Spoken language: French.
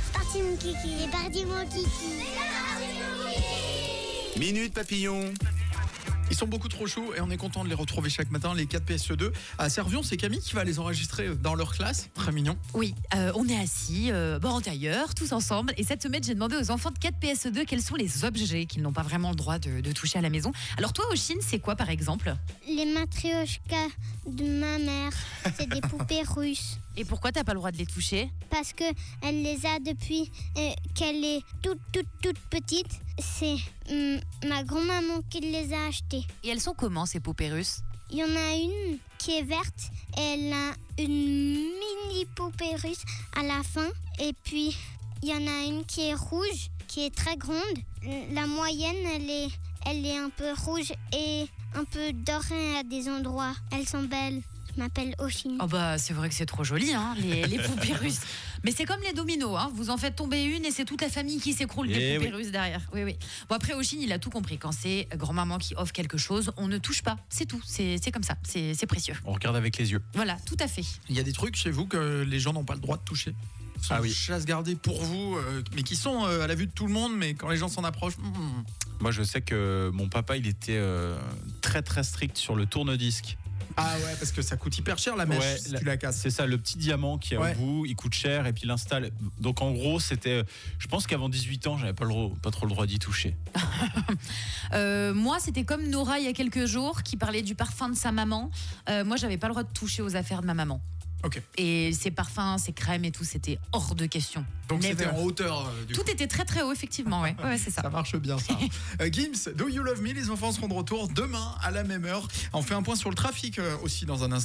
C'est parti mon kiki. C'est parti mon kiki. Minute Papillon. Ils sont beaucoup trop chauds et on est content de les retrouver chaque matin, les 4 PSE2. À Servion, c'est Camille qui va les enregistrer dans leur classe. Très mignon. Oui, on est assis, bord en tailleur, tous ensemble. Et cette semaine, j'ai demandé aux enfants de 4 PSE2 quels sont les objets qu'ils n'ont pas vraiment le droit de toucher à la maison. Alors toi, Oshine, c'est quoi par exemple ? Les matrioshkas de ma mère, c'est des poupées russes. Et pourquoi t'as pas le droit de les toucher ? Parce que elle les a depuis qu'elle est toute petite. C'est ma grand-maman qui les a achetées. Et elles sont comment ces poupées russes ? Il y en a une qui est verte et elle a une mini poupée russe à la fin. Et puis, il y en a une qui est rouge, qui est très grande. La moyenne, elle est un peu rouge et un peu dorée à des endroits. Elles sont belles. Je m'appelle Oshine. Oh bah c'est vrai que c'est trop joli hein, les poupées russes. Mais c'est comme les dominos, hein. Vous en faites tomber une et c'est toute la famille qui s'écroule des poupées russes derrière. Oui. Bon après Oshine il a tout compris. Quand c'est grand-maman qui offre quelque chose, on ne touche pas. C'est tout. C'est comme ça. C'est précieux. On regarde avec les yeux. Voilà, tout à fait. Il y a des trucs chez vous que les gens n'ont pas le droit de toucher. Ah oui. Chasse gardée pour vous, mais qui sont à la vue de tout le monde, mais quand les gens s'en approchent. Moi, je sais que mon papa, il était très très strict sur le tourne-disque. Ah ouais, parce que ça coûte hyper cher la mèche Ouais, si tu la casses. C'est ça, le petit diamant qui est Ouais. au bout, il coûte cher et puis il installe. Donc en gros, c'était. Je pense qu'avant 18 ans, j'avais pas trop le droit d'y toucher. Moi, c'était comme Nora il y a quelques jours qui parlait du parfum de sa maman. Moi, j'avais pas le droit de toucher aux affaires de ma maman. Ok. Et ses parfums, ses crèmes et tout, c'était hors de question. Donc Never. c'était en hauteur. Du Tout coup. était très très haut, effectivement. Ouais, c'est ça. Ça marche bien ça. Gims, Do You Love Me, les enfants seront de retour demain à la même heure. On fait un point sur le trafic aussi dans un instant.